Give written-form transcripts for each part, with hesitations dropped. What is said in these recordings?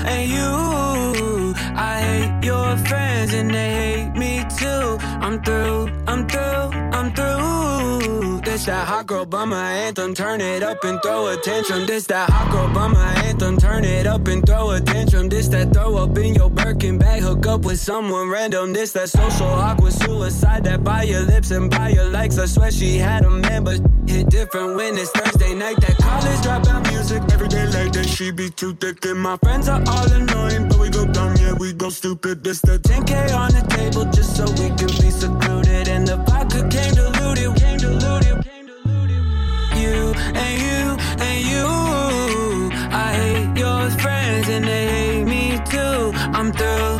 and you. I hate your friends and they hate me too. I'm through. This that hot girl bummer anthem, turn it up and throw a tantrum. This that hot girl bummer anthem, turn it up and throw a tantrum. This that throw up in your Birkin bag, hook up with someone random. This that social awkward suicide, that by your lips and by your likes. I swear she had a man, but hit different when it's Thursday night. That college dropout music, every day like that, she be too thick. And my friends are all annoying, but we go dumb, yeah, we go stupid. This the 10K on the table, just so we can be secluded. And the vodka came diluted. You and you and you. I hate your friends and they hate me too. I'm through.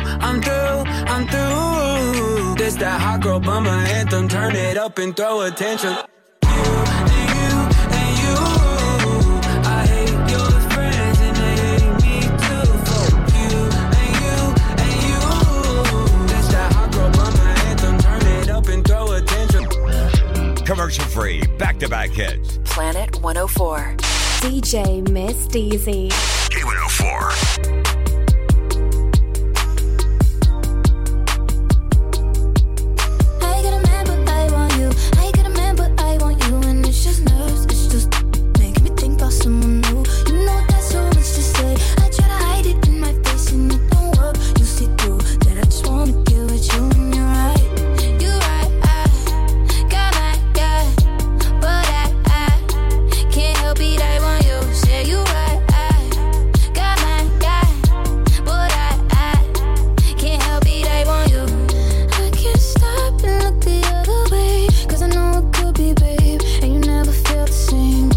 This that hot girl bummer anthem, turn it up and throw a tantrum. You and you and you. I hate your friends and they hate me too. You and you. This that hot girl bummer anthem, turn it up and throw a tantrum. Commercial free, back-to-back hits. Planet 104. DJ Miss Deezy. K104. Someone new, you know that's so much to say. I try to hide it in my face and it don't work. You see through that I just wanna get with you and you're right. You're right, I got my guy, but I can't help it, I want you. Say you right, I got my guy, but I can't help it, I want you. I can't stop and look the other way, cause I know it could be, babe, and you never felt the same.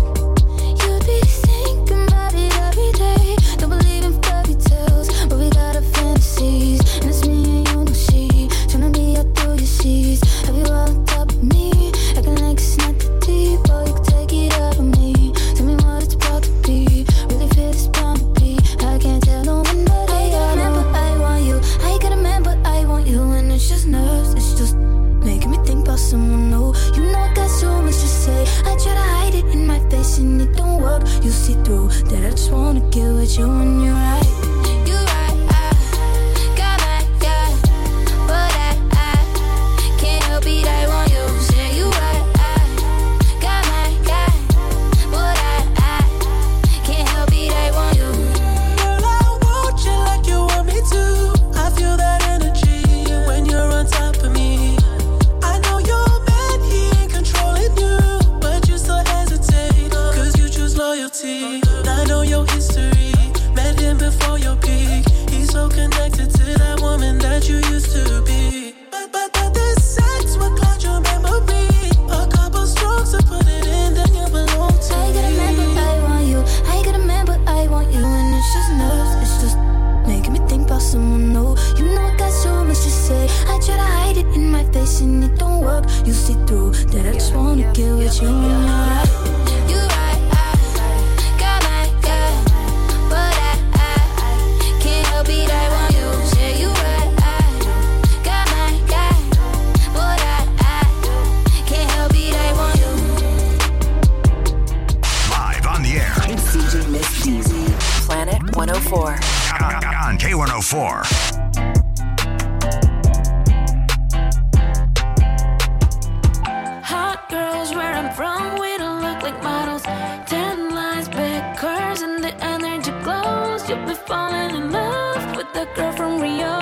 Thinking about it every day. Don't believe in fairy tales, but we got our fantasies. And it's me and you, don't see. Tryna be out through your seas. Have you all on top of me? Acting like it's not that deep, or you can take it out of me. Tell me what it's about to be. Really feel it's bound to be. I can't tell no one, but I got a man, but I want you. I got a man, but I want you. And it's just nerves, it's just making me think about someone new. You know I got so much to say. I try to hide it in my face and it don't work. You see through that I just wanna get with you and you're right. You're right, I got my guy, but I can't help it, I want you. Say you right, I got my guy, but I can't help it, I want you. Girl, I want you like you want me to. I feel that energy when you're on top of me. I know your man, he ain't controlling you, but you still hesitate, cause you choose loyalty. I know your history, met him before your peak. He's so connected to that woman that you used to be. But this sex will cloud your memory. A couple strokes to put it in, then you belong to me. I got a man, but I want you. I got a man, but I want you. And it's just nerves, it's just making me think about someone new. You know I got so much to say. I try to hide it in my face and it don't work. You see through that I just wanna get with you and you're right. You're right, I got my guy, but I can't help it, I want you. Say you right, I got my guy, but I can't help it, I want you. Live on the air. It's DJ Miss Deezy. Planet 104. On K104. Hot girls where I'm from, we don't look like models. 10 lines, big curves, and the energy glows. You'll be falling in love with the girl from Rio.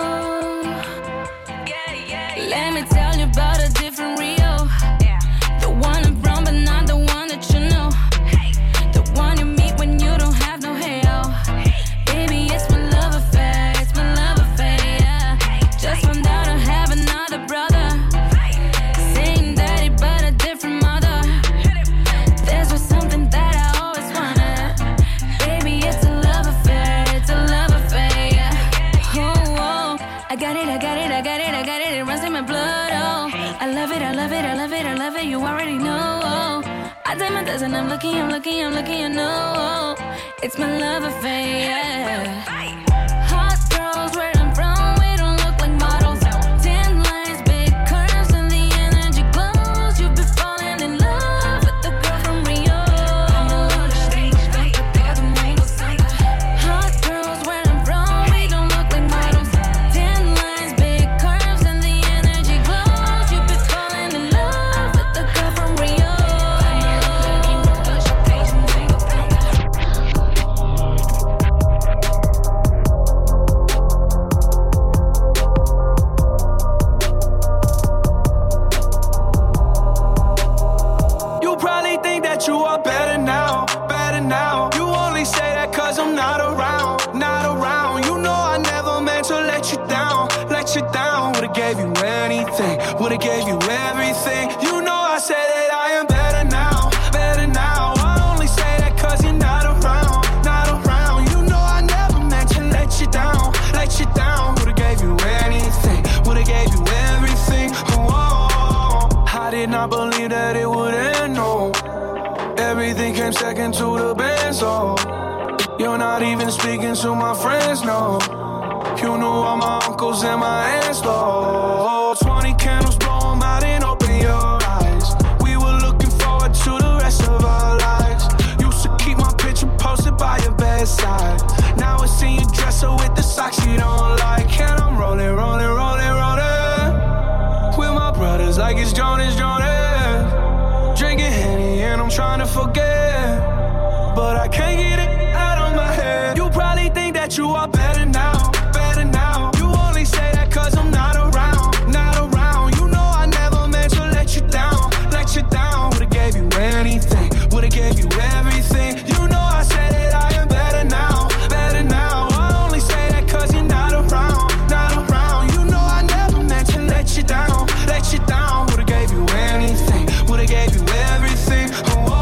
Let me tell you about a different Rio. The one I'm from, but not the one that you know. The one you meet when you don't have no hell. Baby, it's my love affair, it's my love affair, yeah. Just found out I have another brother. Same daddy, but a different mother. There's was something that I always wanted. Baby, it's a love affair, it's a love affair, yeah. Oh, oh, I got it, I got it, I got it, I got it. It runs in my blood, oh. I love it, I love it, I love it, I love it. You already know, oh. I did my best and I'm looking, I'm looking, I'm looking, you know, oh. It's my love affair, yeah. Hot girls where I'm from, we don't look like models. 10 lines, big curves, and the energy glows. You'll be falling in love with the girl from Rio. Hot girls where I'm let you down. Would've gave you anything, would've gave you everything. You know I said that I am better now, better now. I only say that cause you're not around, not around. You know I never meant to let you down, let you down. Would've gave you anything, would've gave you everything. Oh, I did not believe that it would end, no. Everything came second to the best, oh. You're not even speaking to my friends, no. You knew all my uncles and my aunts, oh. 20 candles, blow them out and open your eyes. We were looking forward to the rest of our lives. Used to keep my picture posted by your bedside. Now I see you dresser with the socks you don't like. And I'm rolling, rolling, rolling, rolling with my brothers like it's Jonas, Jonas. Drinking Henny and I'm trying to forget, but I can't get it out of my head. You probably think that you are better now, better now. You only say that cause I'm not around, not around. You know I never meant to let you down, let you down. Would've gave you anything, would've gave you everything. You know I said that I am better now, better now. I only say that cause you're not around, not around. You know I never meant to let you down, let you down. Would've gave you anything, would've gave you everything. Oh.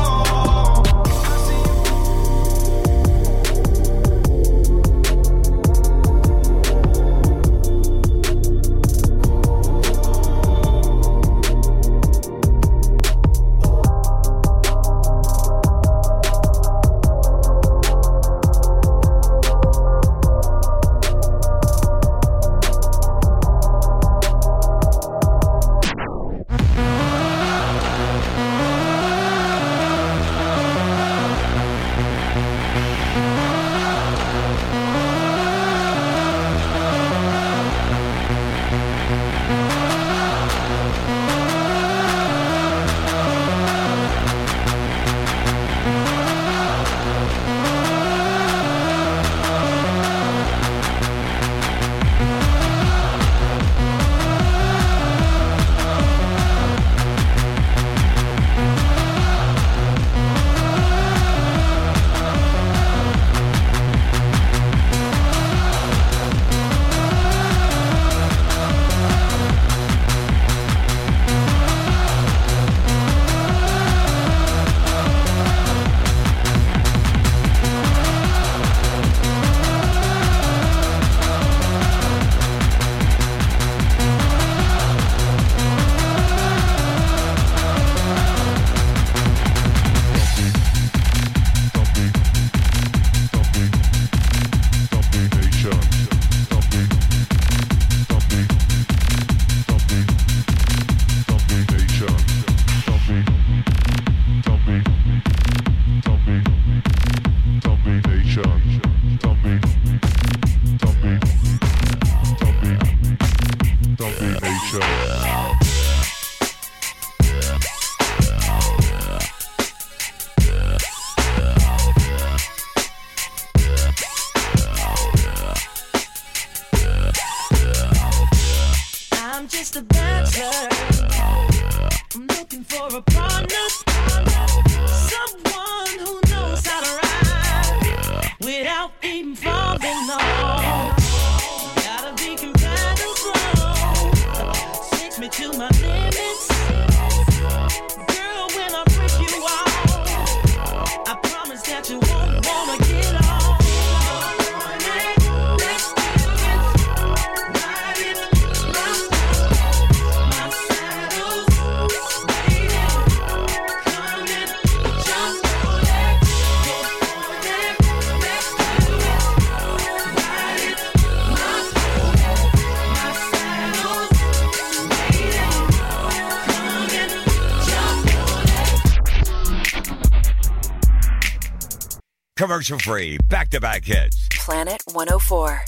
Commercial free, back-to-back hits. Planet 104.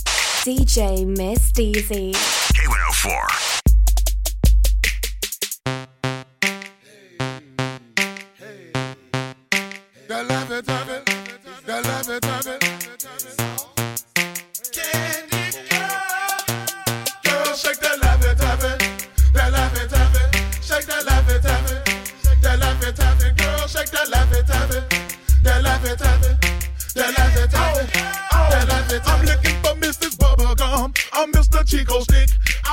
DJ Miss Deezy. K104. They love it, love it. They love it, love it. Candy girl. Girl, shake that love it, love it. They love it, love it. Shake that love it, love it. They love it, love it. Girl, shake that love it, love it. They love it, love it. They love it, love it. They love it. I'm looking for Mrs. Bubblegum. I'm Mr. Chico Stick. I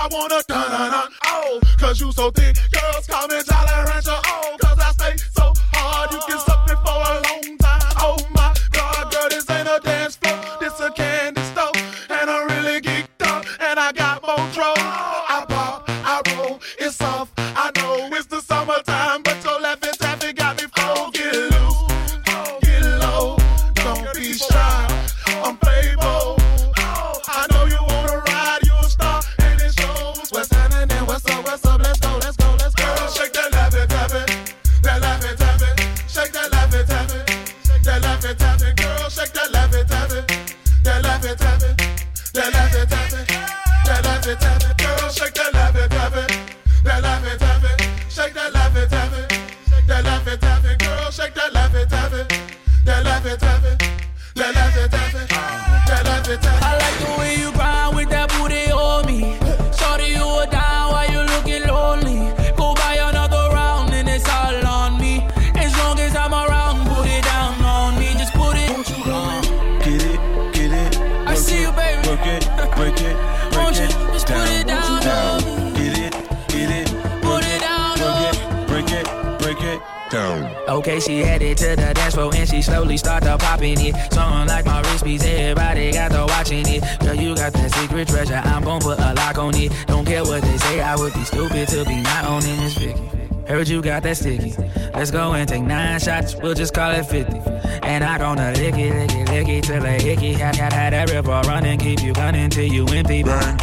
I wanna dun-dun-dun, oh, cause you so thick. Girls call me Jolly Rancher, oh, cause I stay so hard. You can suck me for a long time. Oh my God, girl, this ain't a dance floor. This a candy store. And I'm really geeked up. And I got more control. I pop, I roll, it's off. I know it's the summertime, but your laughing taffy got me full. Get loose, get low, don't be shy. I'm Playboy. I know you wanna ride, you a star, and it shows. What's happening? What's up? Let's go, let's go, let's go. Girl, shake that laffy taffy, that laffy taffy. Shake that laffy taffy, that laffy taffy. Girl, shake that laffy taffy, that laffy taffy, that laffy taffy, that laffy taffy. Girl, shake that laffy taffy, that laffy taffy. Shake that laffy taffy, that laffy taffy. Girl, shake that laffy taffy, that laffy taffy, that laffy taffy, that laffy taffy. I like the way you grind with that booty on me. Shorty, you are down while you looking lonely. Go buy another round and it's all on me. As long as I'm around, put it down on me. Just put it. Won't you go? Get it. I see you, baby. Break it. Won't you just put it down on me? Get it. Put it down on me. Break it down. Okay, she headed to the dance floor and she slowly started popping it. Something like my wrist piece, everybody got to watching it. Girl, you got that secret treasure, I'm gon' put a lock on it. Don't care what they say, I would be stupid to be not owning this Vicky. Heard you got that sticky. Let's go and take 9 shots, we'll just call it 50. And I gonna lick it till I hickey. Had that river running, keep you gunning till you empty. Bang.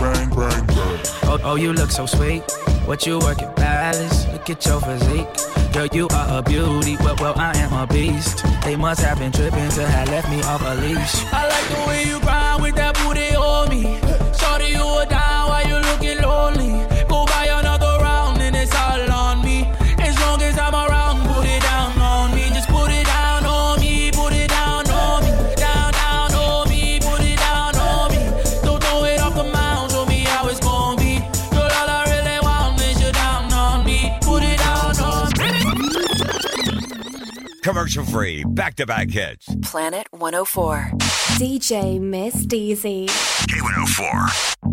Oh, you look so sweet. What you working, palace? Look at your physique. Girl, you are a beauty, well, I am a beast. They must have been tripping to have left me off a leash. I like the way you grind with that booty on me. Shorty, you are down while you looking lonely. Go buy another round and it's all on me. As long as I'm around, put it down on me. Just put it down on me, put it down on me. Down on me, put it down on me. Don't throw it off the mound, show me how it's gonna be. Girl, all I really want is you down on me. Put it down on me. Commercial free, back-to-back hits. Planet 104. DJ Miss Deezy. K104.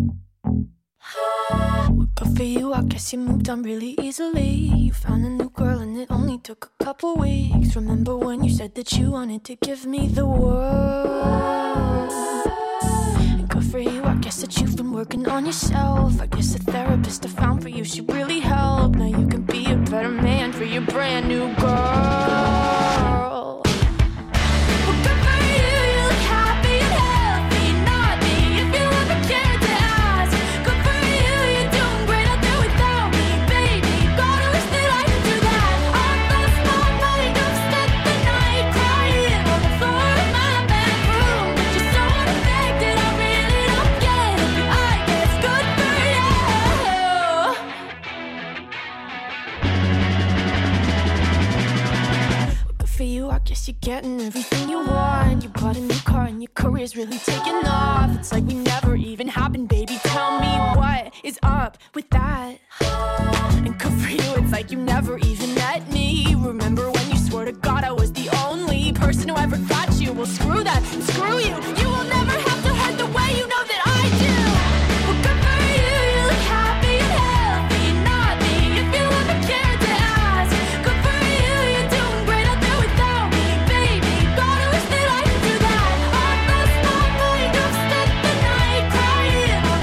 Good for you, I guess you moved on really easily. You found a new girl and it only took a couple weeks. Remember when you said that you wanted to give me the world? And good for you, I guess that you've been working on yourself. I guess the therapist I found for you should really help. Now you can be a better man for your brand new girl. Well, good for you, you look happy and healthy. Not me, if you ever cared to ask. Good for you, you're doing great out there without me, baby. God, I wish that I could do that. I lost my mind, I've spent the night crying on the floor of my bedroom. Just so unaffected, I really don't get it. I guess good for you. Good for you, I guess you're getting everything you want. You bought a new car and your career's really taking off. It's like we never even happened, baby. Tell me what is up with that? And good for you, it's like you never even met me. Remember when you swore to God I was the only person who ever got you? Well, screw that, screw you. You will never have to hurt the way you know that I do. Well, good for you, you look happy and healthy. Not me, if you ever cared to ask. Good for you, you're doing great out there without me, baby. God, I wish that I could do that. I lost my mind, I've spent the night crying on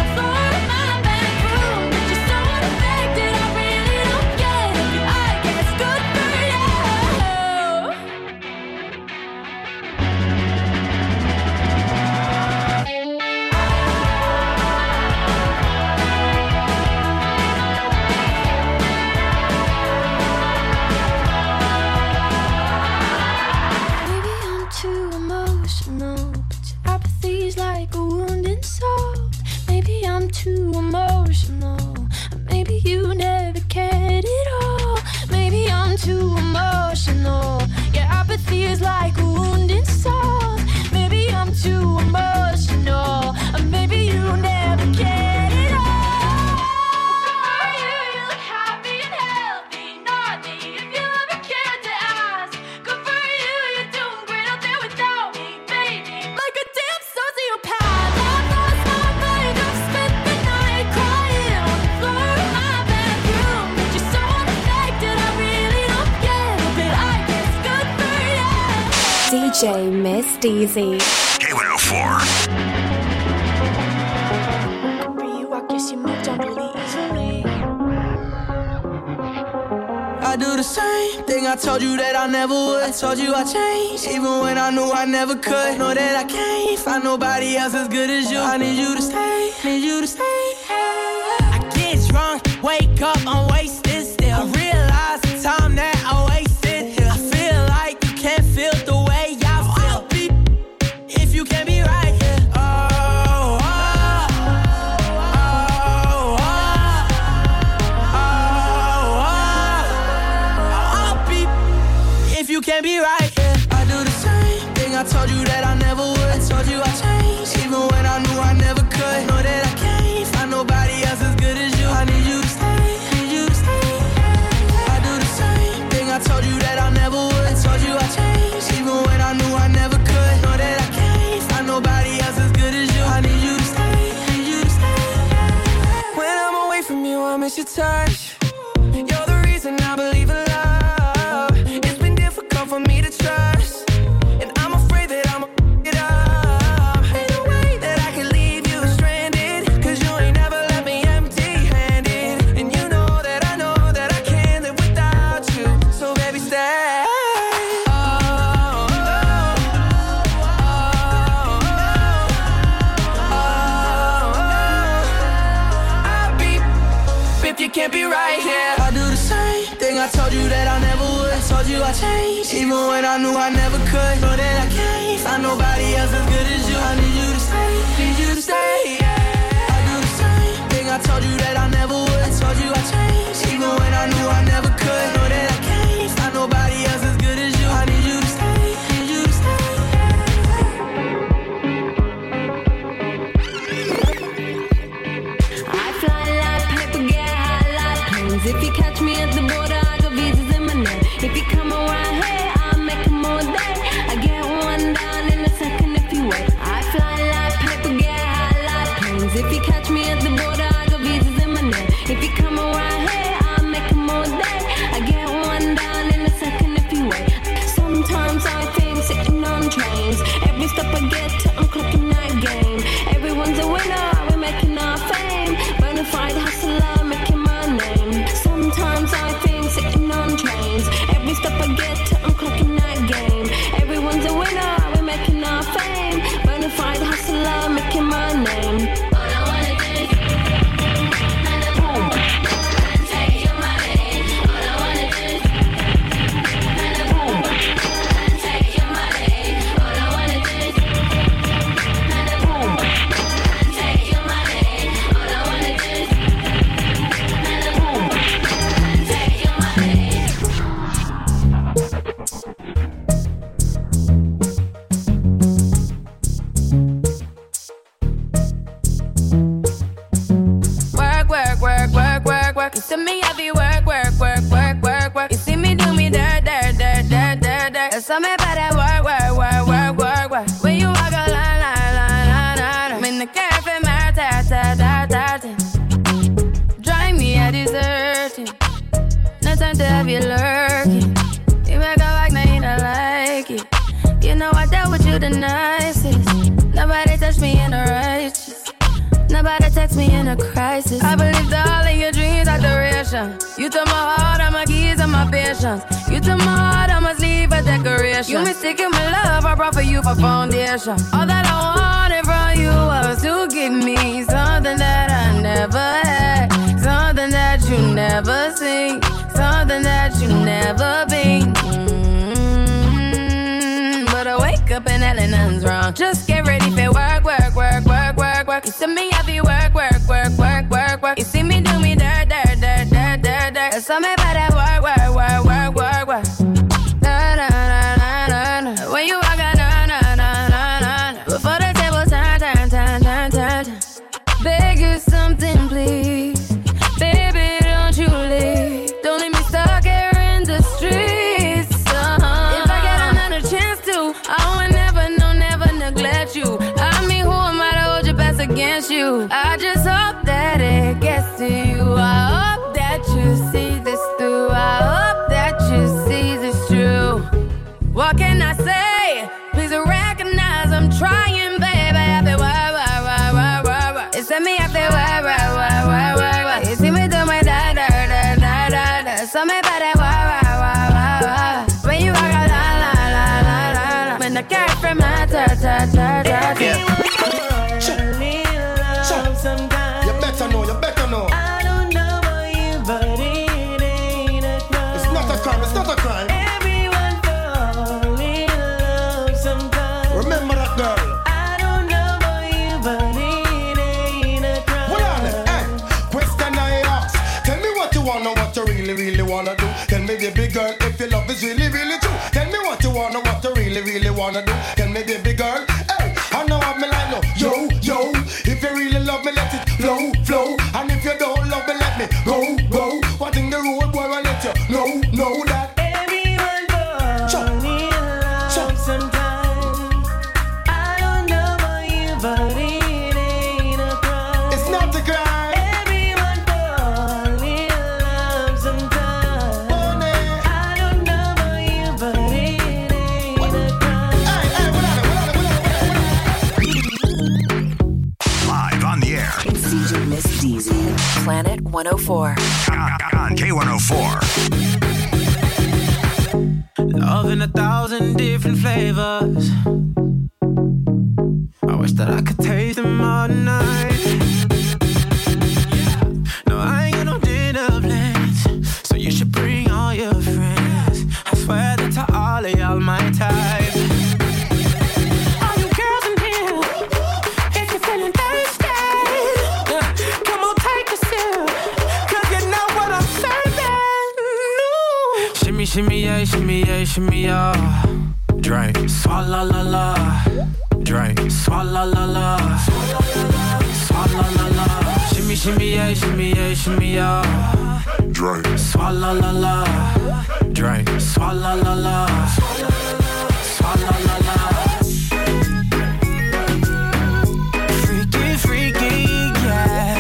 DJ Miss Deezy. K104. I do the same thing I told you that I never would. I told you I changed, even when I knew I never could. Know that I can't find nobody else as good as you. I need you to stay, need you to stay. I get drunk, wake up, I'm wasted still. I realize the time that I wasted here. I feel like you can't feel the way I feel. I'll be if you can't be right here. You can't be right, yeah. I do the same thing I told you that I never would. I told you I changed, even when I knew I never could. Know that I can't find nobody else as good as you. I need you to stay, need you to stay. I do the same thing I told you that I never would. I told you I changed, even when I knew I never could. Know that I can't find nobody else as good as you. I need you to stay, need you to stay. When I'm away from you, I miss your touch. You're the reason I believe in love. For me to trust, and I'm afraid that I'ma it up. Ain't no way that I can leave you stranded, cause you ain't never left me empty-handed. And you know that I can't live without you. So baby, stay. I'll be if you can't be right here. I do the same thing I told you that I never would. I told you I changed, even when I knew I never could. Know that I can't find nobody else as good as you. I need you to stay, need you to stay. I do the same thing I told you that I never would. I told you I changed, even when I knew I never could. Know that I can't find nobody else as good as you. I need you to stay, need you to stay. I fly like paper, get high like planes. If you catch me at the border, I got visas in my name. If you come around here, I'll make them all day. I get one down in a second if you wait. I fly like paper, get high like planes. If you catch me at the border, I got visas in my name. If you come around here, I'll make them all day. I get one down in a second if you wait. Sometimes I think sitting on trains. Every step I get to, I'm clocking that game. Everyone's a winner, we're making our fame. Bonafide hustler, making my name. Sometimes I think sitting on trains. Every step I get to, I'm clocking that game. Everyone's a winner, we're making our fame. Bonafide hustler, making my name. All I wanna do is take your money. All I wanna do is take your money. All I wanna do is take your money. All I wanna do is take your money. Work. You see me heavy work. You see me do me dirt. Tell me about that work. When you walk a line. I'm in the cafe, my ta. Drive me a deserting. No time to have you lurking. You make a like, now you don't like it. You know I dealt with you the nicest. Nobody touched me in the righteous. Nobody text me in a crisis. I believed all of your dreams are duration. You took my heart, all my keys, and my patience. You took my heart, I must leave a decoration. You mistaken my love, I brought for you for foundation. All that I wanted from you was to give me something that I never had, something that you never seen, something that you never been. But I wake up and hell nothing's wrong. Just get ready for work. You see me heavy work. You see me do me dirt. Tell me about that work. When you walk out, before the table turn. Beg you something, please. Baby, don't you leave. Don't leave me stuck here in the streets. If I get another chance to, I would never neglect you. I mean, who am I to hold your best against you? I just hope that it gets to you. I hope that you see this through. I hope that you see this true. What can I say? tell me I feel work. You see me do my da. So me body work. When you walk out, la. When the cat from my ta. You better know. I don't know about you, but it ain't a crime. It's not a crime. Everyone fall in love sometimes. Remember that girl. I don't know about you, but it ain't a crime. Hold on, question I ask. Tell me what you wanna, what you really wanna do. Tell me, baby girl, if your love is really true. Tell me what you wanna, what you really wanna do. Tell me, baby girl, hey, I know what me like, no. Yo, if you really love me, let it flow. And if you don't love me, let me go. What in the road, boy, I let you know that. Everyone fall in love sometimes. I don't know about you, but it ain't a crime. It's not a crime. Everyone fall in love sometimes. I don't know about you, but it ain't a crime. Hey, Live on the air. It's DJ Miss DZ, Planet 104. On K104. Love in 1,000 different flavors. I wish that I could taste them all night. No, I ain't got no dinner plans, so you should bring all your friends. I swear that to all of y'all my type. All you girls in here, if you're feeling thirsty, come on, take a sip, 'cause you know what I'm serving. No. Shimmy, yeah. Drink, swalla la la. Drink, swalla la la. Swalla la la. Shimmy, yeah. Drink, swalla la la. Drink, swalla la la. Swalla la la. Freaky, yeah.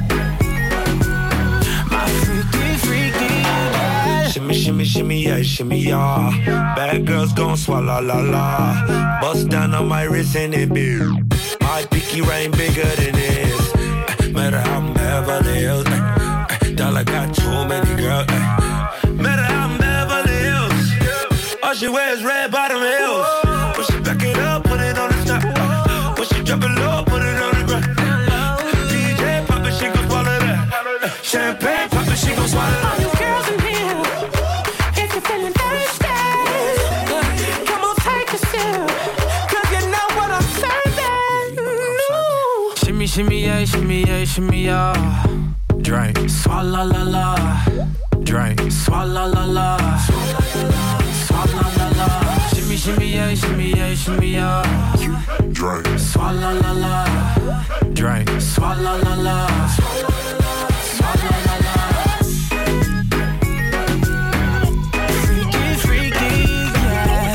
My freaky, yeah. Shimmy, yeah. Bad girls gon' swallow la la. Bust down on my wrist and it be. My pinky ring bigger than this. Matter how I'm Beverly Hills. Dollar got too many girls. Matter how I'm Beverly Hills. All she wears red bottom heels. When she back it up, put it on the top. When she drop it low, put it on the ground. DJ pop it, she gon' swallow that. Champagne pop it, she gon' swallow that. All you girls in here, if you're feeling thirsty, come on, take a sip, 'cause you know what I'm serving. No. Shimmy, yeah. Drink, swalla la la. Drink, swalla la la. Swalla la la. Shimmy, yeah. Drink, swalla la la. Drink, swalla la la. Swalla la la. Freaky, yeah.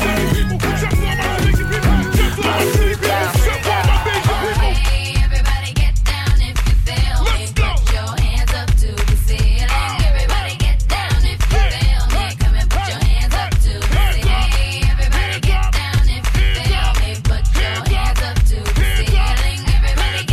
Everybody get down if you feel me. Put your hands up to the ceiling. Everybody get down if you feel me. Come and put your hands up to the ceiling. Everybody get down if you feel me. Put your hands up to the ceiling. Everybody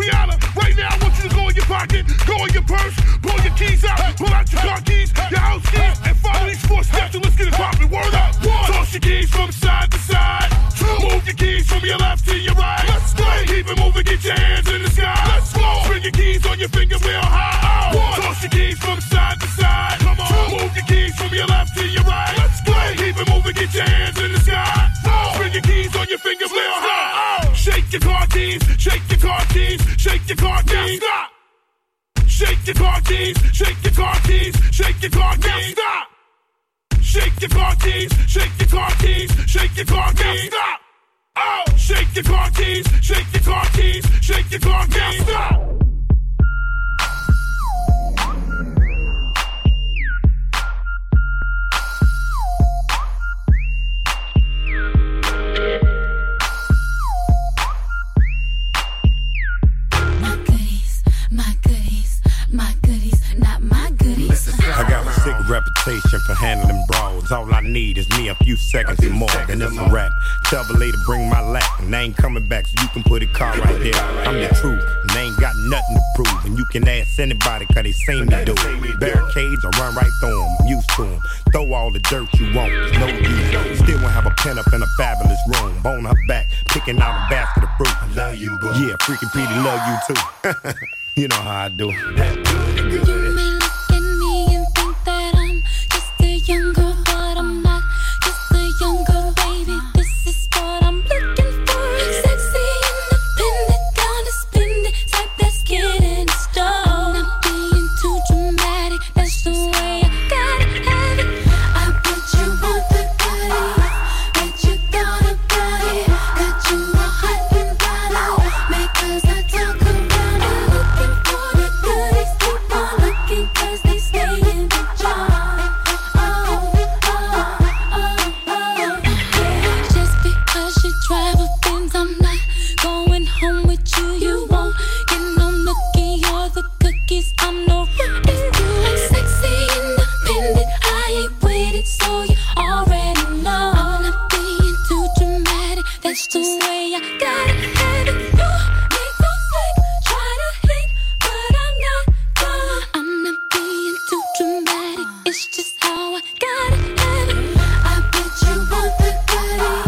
Rihanna, right now I want you to go in your pocket, go in your purse, pull your keys out, pull out your car keys, your house keys, and follow these 4 steps and let's get it poppin'. Word up. 1. Toss your keys from side to side. 2. Move your keys from your left to your right. Let's go. Keep it moving, get your hands in the sky. Let's go. Bring your keys on your finger real high. 1. Toss your keys from side to side. Come on. 2. Move your keys from your left to your right. Let's go. Keep it moving, get your hands in the sky. 4. Bring your keys on your finger real high. Shake your car keys, shake your car keys, shake your car keys. Stop. Shake your car keys, shake your car keys, shake your car keys. Stop. Shake your car keys, shake your car keys, shake your car keys. Stop. Oh, shake your car keys, shake your car keys, shake your car keys. Stop. I got a sick reputation for handling brawls. All I need is me a few seconds and more, then it's a wrap. Tell the lady bring my lap, and they ain't coming back, so you can put a car right there. I'm the truth, and they ain't got nothing to prove. And you can ask anybody, cause they seen me do it. Barricades, I run right through them, I'm used to them. Throw all the dirt you want, no use. Still won't have a pen up in a fabulous room. On her back, picking out a basket of fruit. I love you, boo. Yeah, freaking Petey love you too. You know how I do. That good, good. Young girl, but I'm not just a young girl, baby. This is what I'm looking for. Sexy, independent, gonna spend it. Type that's getting started. Not being too dramatic, that's the way I gotta have it. I bet you want the body, bet you thought about it. Got you all hot and bothered, because I talk around it. Looking for the goodies, keep on looking, cause they stay in the jar. Drive a Benz, I'm not going home with you. You won't get no nookie or the cookies. I'm no rookie. I'm sexy, independent. I ain't with it, so you already know. I'm not being too dramatic. That's the way I gotta have it. You make no slick, try to hit, but I'm not gonna. I'm not being too dramatic. It's just how I gotta have it. I bet you want the goodies.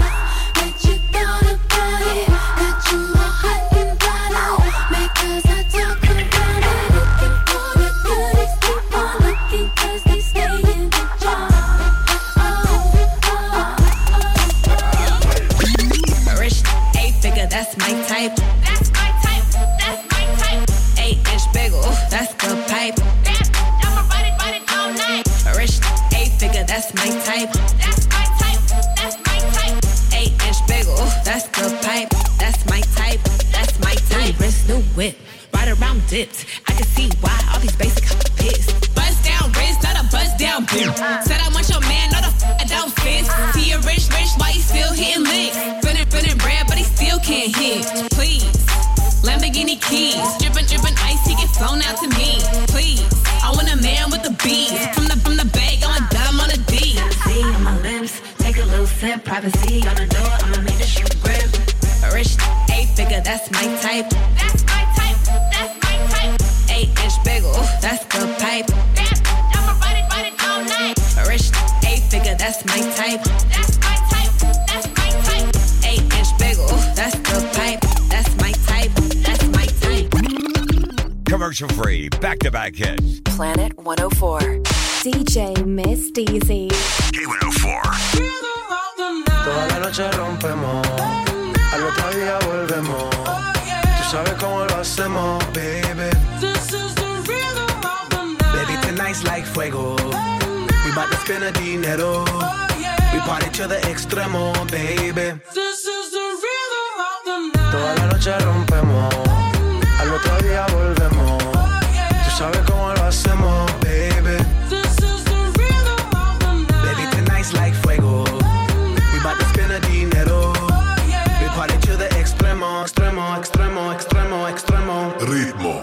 That's my type. That's my type. That's my type. 8-inch bagel. That's the pipe. I'ma ride it all night. Rich 8-figure. That's my type. That's my type. That's my type. 8-inch bagel. That's the pipe. That's my type. That's my type. New wrist, new whip. Ride around dipped. I can see why all these basic pissed. Bust down wrist, not a bust down bitch. Said I want your man, not a I don't fit. See a rich, why he still hitting licks? Feeling bread, but he still can't hit. Please, Lamborghini keys, drippin' ice, he get flown out to me. Please, I want a man with the bees. From the bag, I'm a dime on a D. See on my lips, take a little sip. Privacy on the door, I'ma make the shit grip. Rich 8-figure, that's my type. That's my type. That's my type. 8-inch bagel, that's the pipe. I'ma ride it all night. Rich 8-figure, that's my type. That's my type. That's my type. 8-inch bagel, that's the pipe. That's my type. That's my type. Commercial free, back-to-back hits. Planet 104. DJ Miss Deezy. K104. Toda la noche rompemos, al otro día volvemos. Tú sabes cómo lo hacemos, baby. This is the rhythm of the night. Baby, tonight's like fuego. We bout to spend a dinero. We party to the extremo, baby. This is the rhythm of the night. Toda la noche rompemos, al otro día volvemos. Tú sabes cómo lo hacemos, baby. This is the rhythm of the night. Baby, tonight's like fuego. We bout to spend a dinero. We party to the extremo, extremo, extremo, extremo, extremo. Ritmo.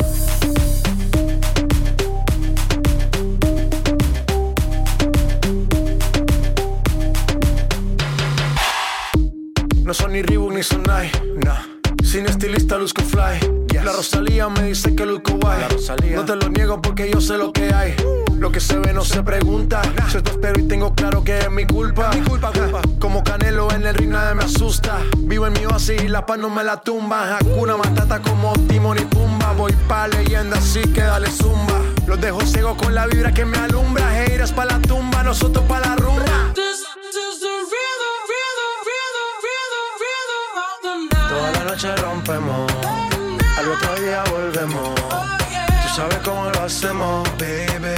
No son ni Reebok ni Sonai, nah. Sin estilista luzco fly. La Rosalía me dice que luzco guay. No te lo niego porque yo sé lo que hay. Lo que se ve no se pregunta. Yo te espero y tengo claro que es mi culpa. Como Canelo en el ring nadie me asusta. Vivo en mi oasis y la paz no me la tumba. Hakuna Matata como Timon y Pumba. Voy pa' leyenda así que dale zumba. Los dejo ciego con la vibra que me alumbra. Haters pa' la tumba, nosotros pa' la rumba. Toda la noche rompemos, al otro día volvemos. Tú sabes cómo lo hacemos, baby.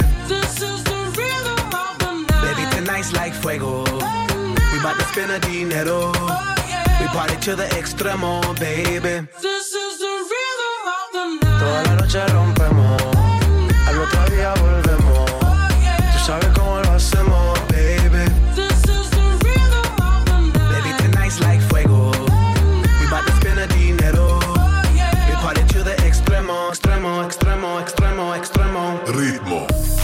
Baby, tonight's like fuego. We bout to spend the dinero. We party to the extremo, baby. Toda la noche rompemos, al otro día volvemos. Tú sabes cómo lo hacemos, baby. Baby, tonight's like fuego. About to spend the dinero. We party to the extremo, extremo, extremo, extremo, extremo. Ritmo.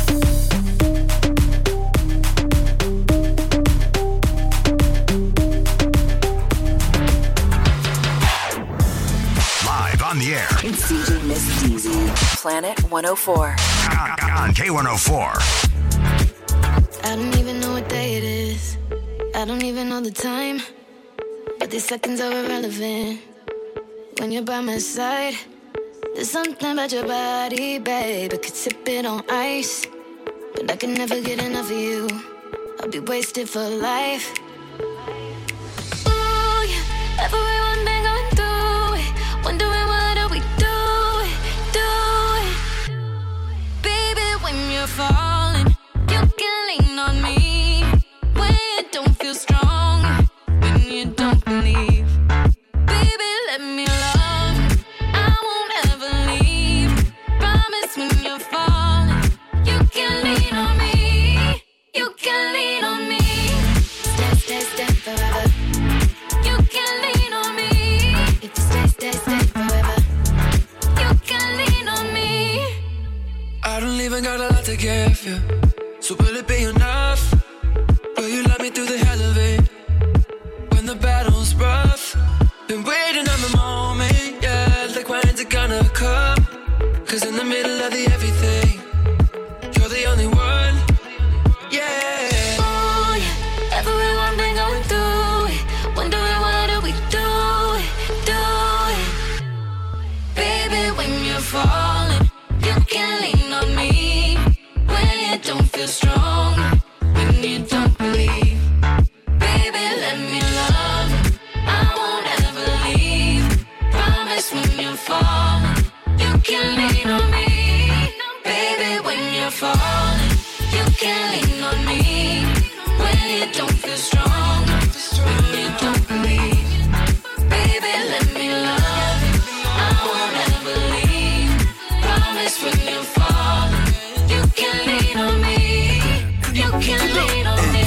Live on the air. It's DJ Miss Deezy, Planet 104. On K104. I don't even know what day it is. I don't even know the time. But these seconds are irrelevant when you're by my side. There's something about your body, babe. I could sip it on ice, but I can never get enough of you. I'll be wasted for life. Ooh, yeah. Everyone been going through it, wondering what do we do it. Baby, when you're falling, you can lean on me. When you don't feel strong, when you don't believe. Baby, let me love you. I won't ever leave. Promise when you're falling, you can lean on me. You can lean on me. Stay, stay, stay forever. You can lean on me. If you stay, stay, stay forever. You can lean on me. I don't even got a lot to give you, so will it be enough? Will you love me through the hell of it? When the battle's rough, been waiting on the moment, yeah. Like when's it gonna come? Cause in the middle of the everything, you're the only one, yeah. Ooh, yeah. Everyone been going through it, wondering what do we do it. Baby, when you're falling, you can lean on me. When you don't feel strong, when you don't believe. Baby, let me love you. I won't ever leave. Promise when you're falling, you can lean on me. Baby, when you're falling, you can lean on me. When you don't feel strong, when you don't believe. Baby, let me love you. I won't ever leave. Promise when you're falling, you can lean on me. You can lean on me.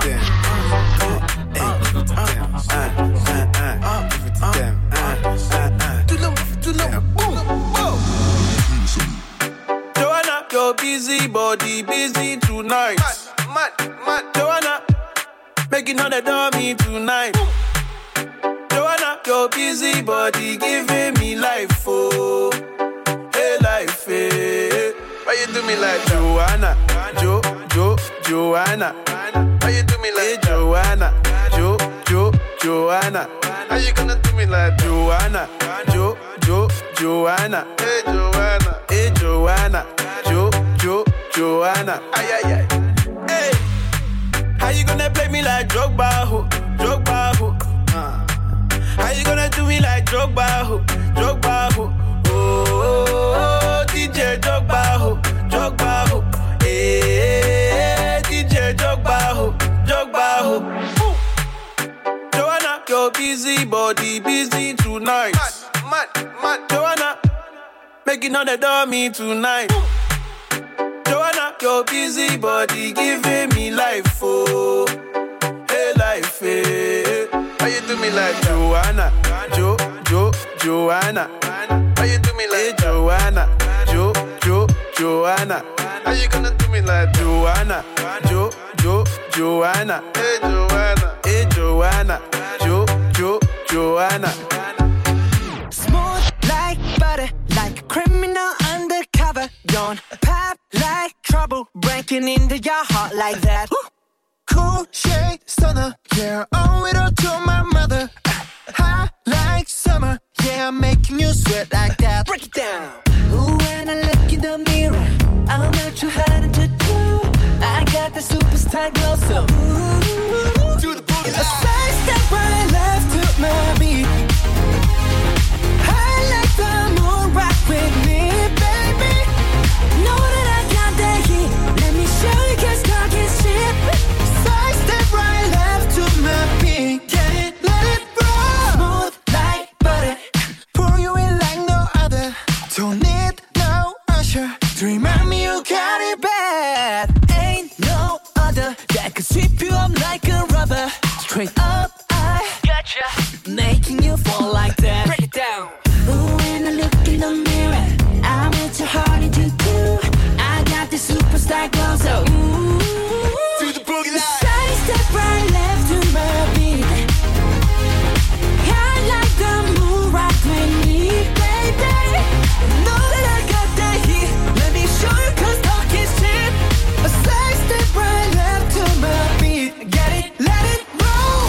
Joanna, your busy body busy tonight. Joanna, making all the dummy tonight. Joanna, your busy body giving me life, oh, hey life, hey. Why you do me like Joanna, Joanna? Why you do me like Joanna, Joanna? How you gonna do me like Joanna, Joanna? Hey Joanna, Joanna? Ay ay ay. Hey, how you gonna play me like Drogba, ho? How you gonna do me like Drogba, ho? Oh, DJ Drogba, ho. Hey, DJ Drogba, ho. Joanna, your busy body busy tonight. Mad. Joanna, making all the dummy tonight. Joanna, your busy body giving me life, oh, hey life, hey. Why you do me like Joanna, Joanna? Why you do me like Joanna, Joanna? How you gonna do me like Joanna, Joanna? Hey Joanna, Joanna? breaking into your heart like that. Cool shade stunner, yeah, owe it all to my mother. Hot like summer, yeah, I'm making you sweat like that. Break it down. Ooh, when I look in the mirror, I'm not too hard to do. I got the superstar glow, so ooh, do the boogie a side step right left to my beat. I like the moon rock with me, baby. Know that I got that heat. Let me show you, 'cause talk is cheap. Side step right left to my beat. Get it, let it roll. Smooth like butter. Pour you in like no other. Don't need no usher to remind me you got it bad. Ain't no other that could sweep you up like a rubber. Straight up, I Gotcha. making you fall like that. Break it down. Ooh, when I look in the mirror, I'm into hard to do. I got the superstar glow, so ooh, do the boogie line. side step right left to my beat. I like the moon rock with me, baby. Know that I got that heat. Let me show you, 'cause talk is cheap. A side step right left to my beat. Get it, let it roll.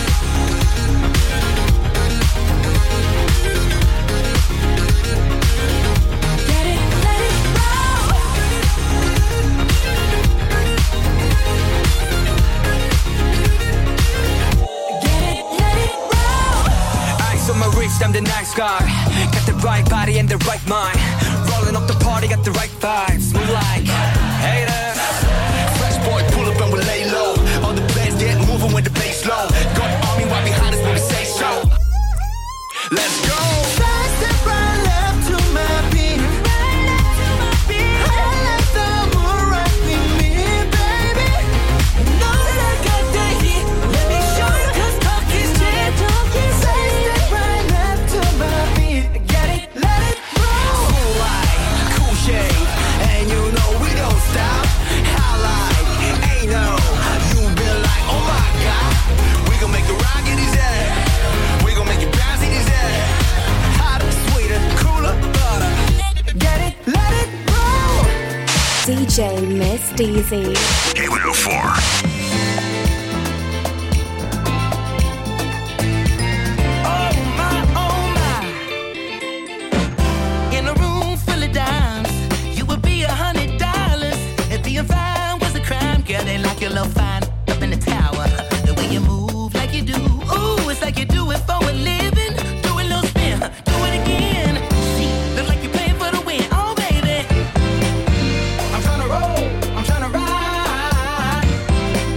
Get it, let it roll. Get it, let it roll. Eyes on my wrist, I'm the nice guy. Got the right body and the right mind. Rolling up the party, got the right vibes. Move like haters. Fresh boy, pull up and we lay low. All the players get moving with the bass low. Got the army right behind us when we say so. Let's go. Side step right left to my beat. I like the moon rock with me, baby. Know that I got that heat. Let me show you, 'cause talk is cheap. Side step right left to my beat. Get it, let it roll. Cool light, cool shade, and you know we don't stop. Highlight, ain't no, you been like, oh my god. We gon' make the rock in his head. We gon' make it bounce in his head. Hotter, sweeter, cooler, butter. Get it, let it roll. DJ Miss Deezy. K104. Oh my. In a room full of dimes, you would be $100 if being fine was a crime. Girl, they like your little fine up in the tower. The way you move like you do, ooh, it's like you do it for a living. Do a little spin, do it again. See, look like you pay for the win. Oh baby, I'm tryna roll, I'm tryna ride.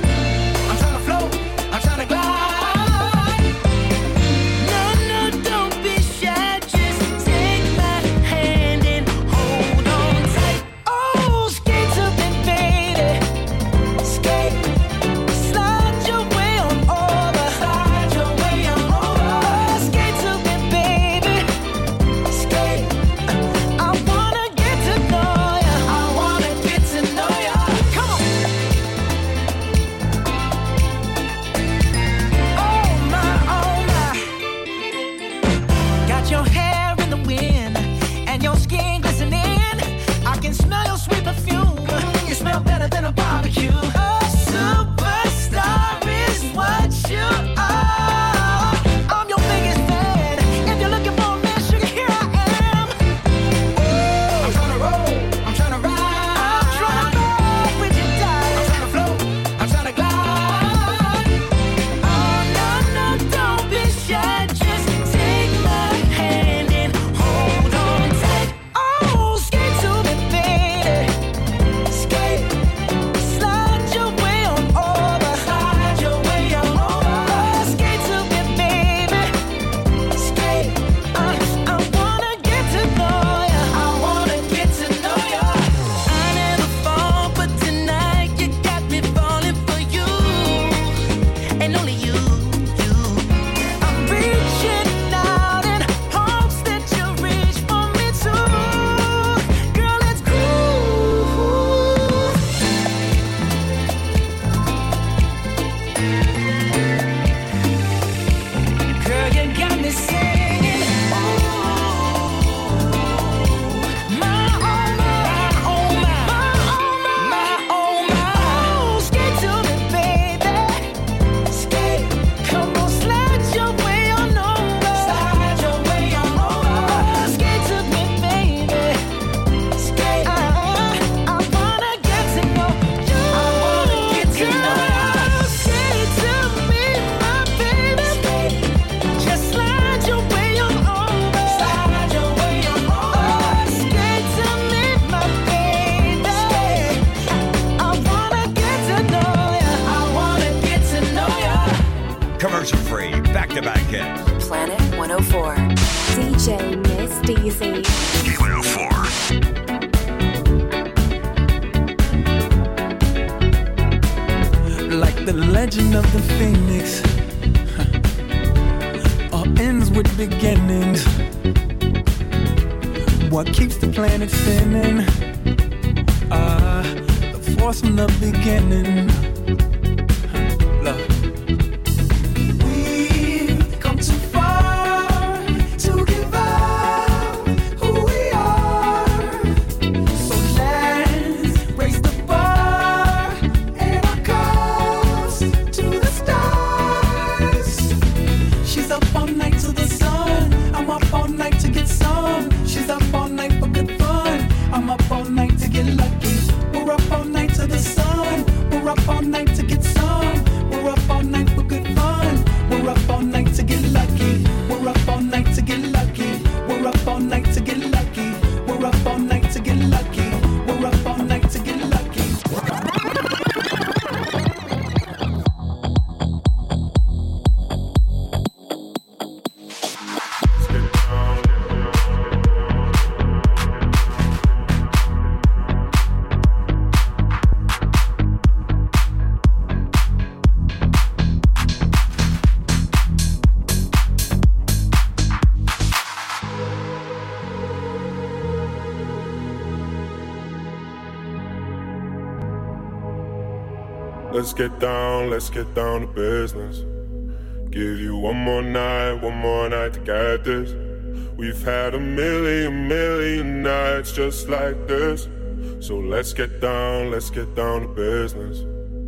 K104. Planet 104. DJ Miss DZ. K104. Like the legend of the Phoenix, all ends with beginnings. What keeps the planet spinning? The force from the beginning. Love. We've come too far to give up who we are. So let's raise the bar and our cups to the stars. She's up all night to the sun. I'm up all night to get some. She's up all night for good fun. I'm up all night to get lucky. We're up all night to the sun. We're up all night to get some. We're up all night for good fun. We're up all night to get lucky. We're up all night to get lucky. We're up all night to get lucky. We're up all night to get lucky. We're up all night to get lucky. Let's get down to business. Give you one more night to get this. We've had a million nights just like this. So let's get down to business.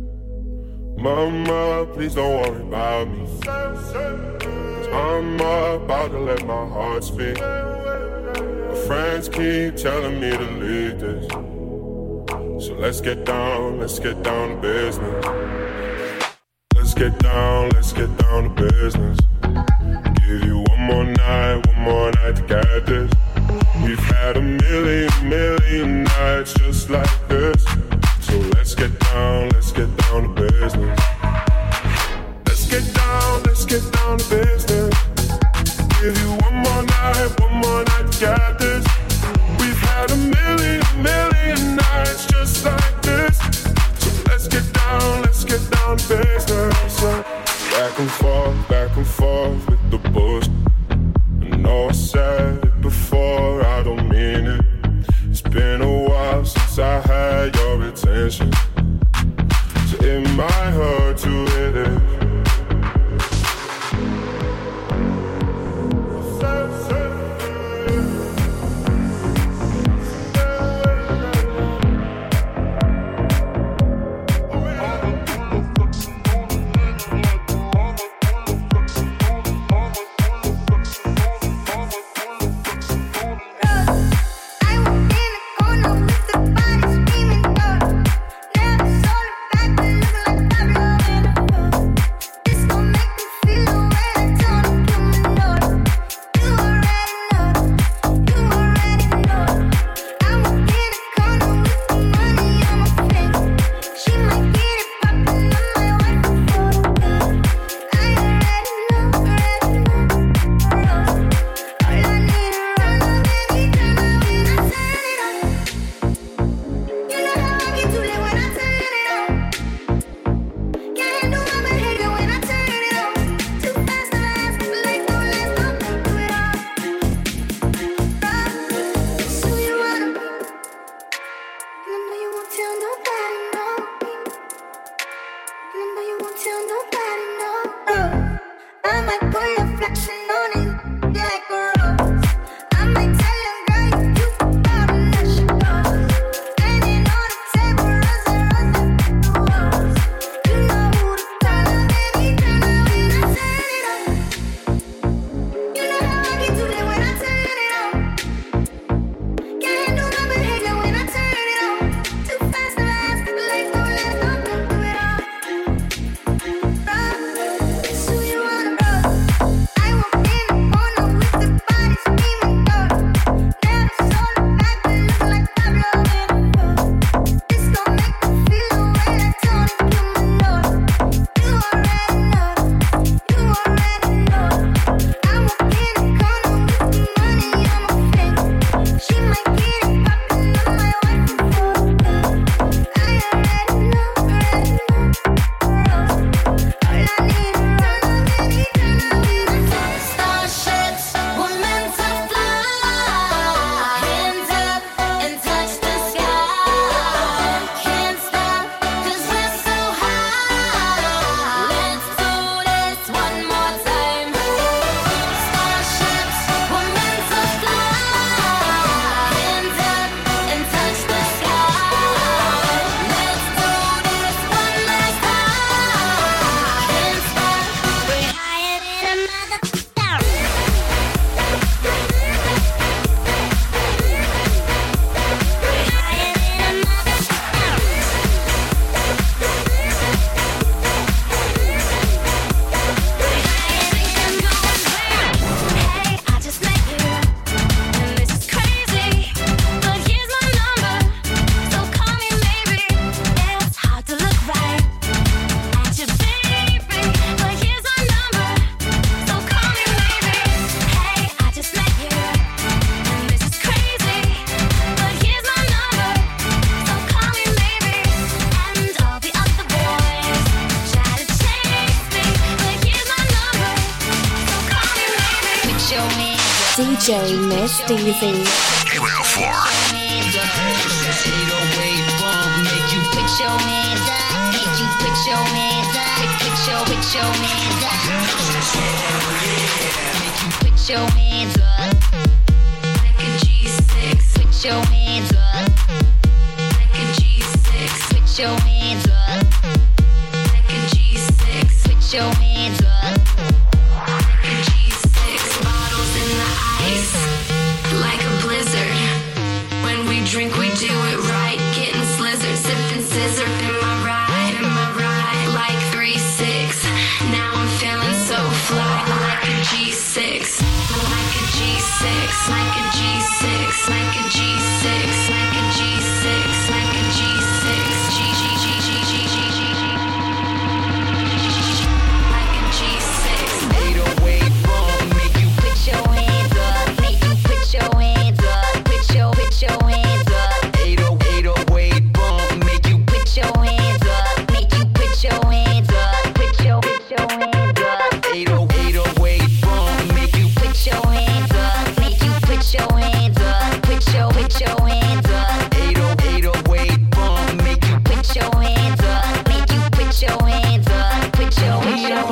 Mama, please don't worry about me. 'Cause I'm about to let my heart speak. My friends keep telling me to leave this. So let's get down to business. Let's get down to business. Give you one more night to get this. We've had a million nights just like this. So let's get down to business. Let's get down to business. Give you one more night to get this. We've had a million nights just like this. So let's get down to business. Back and forth with the bullshit. I know I said it before, I don't mean it. It's been a while since I had your attention, so it might hurt to hit it. your hands up. DJ Miss Deezy. K104. Make you put your hands up. Make you put your hands up. Put your hands up. Make you put your hands up. Like a G6. Put your hands up. Like a G6. Put your hands up. Like a G6. Put your hands up. Like a G6. Bottles in the ice. Like a blizzard. When we drink, we do it right. Getting slizzard, sipping scissor in my ride, like 3-6. Now I'm feeling so fly, like a G6, like a G6, like a G6, like a G6, like a G6, like a G6, like a G6. 808 bump, make you Put your hands up, make you put your hands up, put your hands up. 808 bump, make you Put your hands up, make you put your hands up, put your hands up. 808 bump, make you Put your hands up, make you put your hands up, put your hands up. 808 bump, make you Put your hands up, make you put your hands up, put your hands up.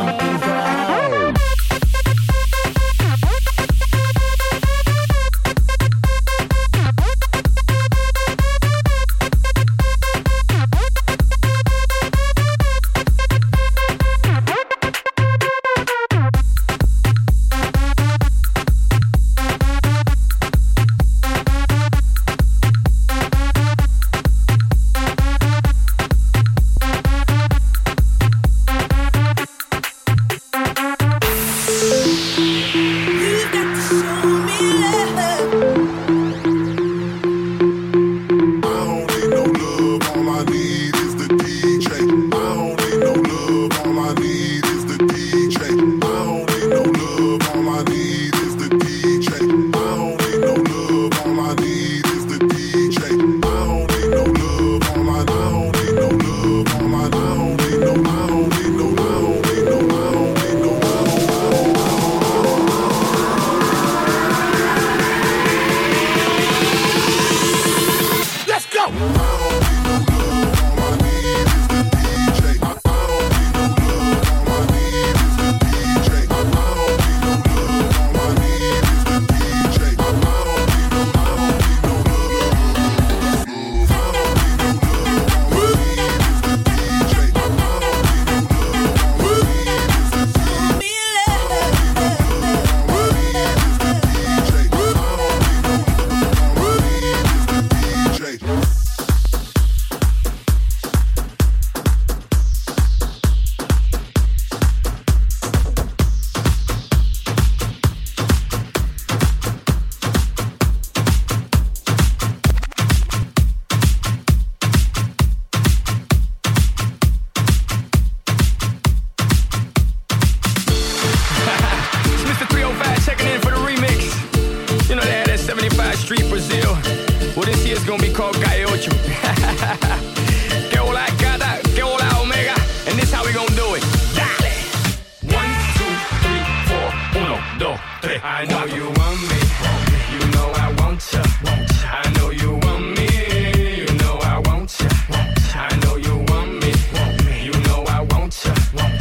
I know you want me, you know I want ya. I know you want me, you know I want ya. I know you want me, you know I want ya.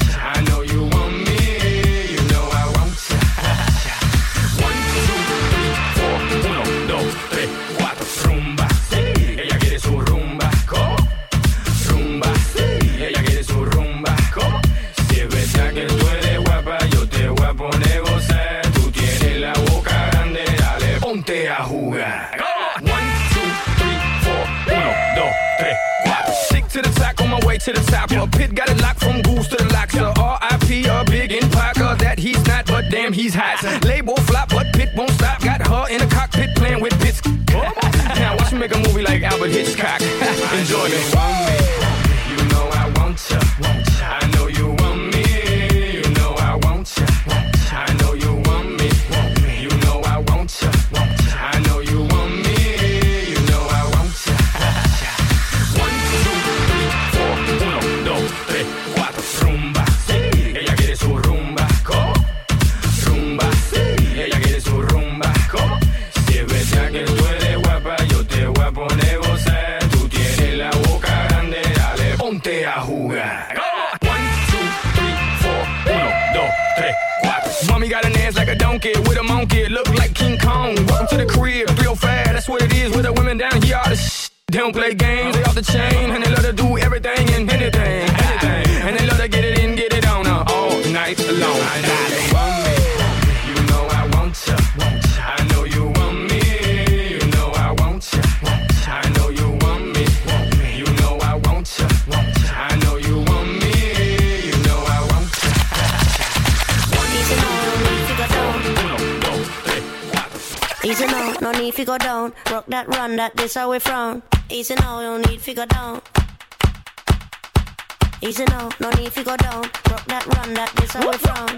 I know you want me, you know I want ya. 1, 2, 3, 4, 1, 2, 3, 4. Rumba, ella quiere su rumba. ¿Cómo? Rumba, ella quiere su rumba. ¿Cómo? Si es verdad que tú eres guapa, yo te voy a poner gozar. Tú tienes la boca grande, dale, ponte a jugar. 1, 2, 3, 4. 1, 2, 3, 4. Stick to the top, on my way to the top. A pit got it locked from goose to the locks. R.I.P. a big in Parker that he's not, but damn he's hot. Label flop, but Pit won't stop. Got her in the cockpit playing with bits. Now watch me make a movie like Albert Hitchcock. Enjoy me. You know I want ya. I know you want me. You know I want ya. I know you want me. You know I want ya. I know you want me. You know I want ya. 1, 2, 3, 4. 1, 2, 3, 4. Rumba. Ella quiere su rumba. ¿Cómo? Rumba. Ella quiere got an ass like a donkey with a monkey, look like King Kong. Welcome to the crib, real fast, that's what it is with the women down here. All the they don't play games, they off the chain, and they love to do everything and anything, and they love to get it in, get it on all night long. I know you want me, you know I want you. I know you want me, you know I want you. I know you want me, you know I want you. I know you want me, you know I want you. Easy now, no need to go down. Rock that, run that, this how we frown. Easy now, no need to go down. Easy now, no need to go down. Rock that, run that, this how we frown.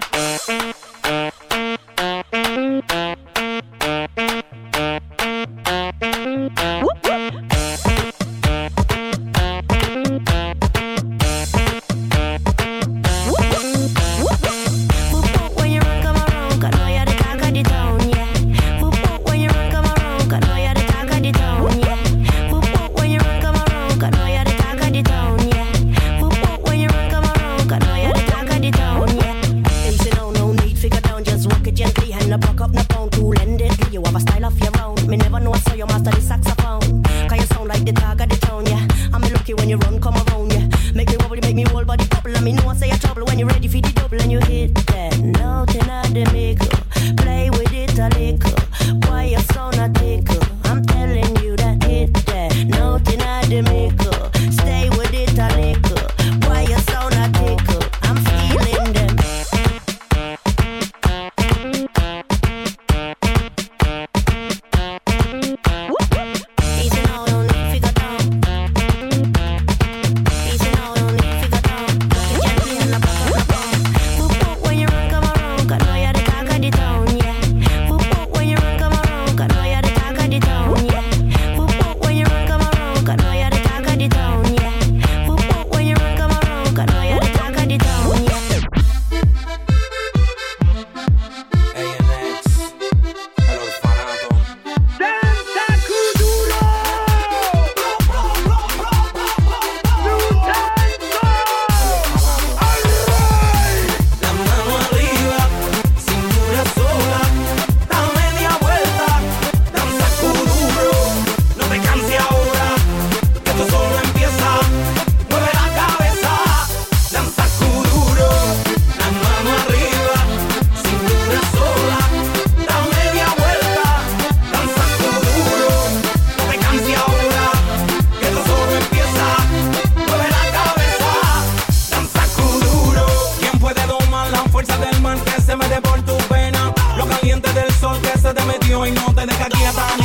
Se mete por tu pena, lo caliente del sol que se te metió y no te deja quieta.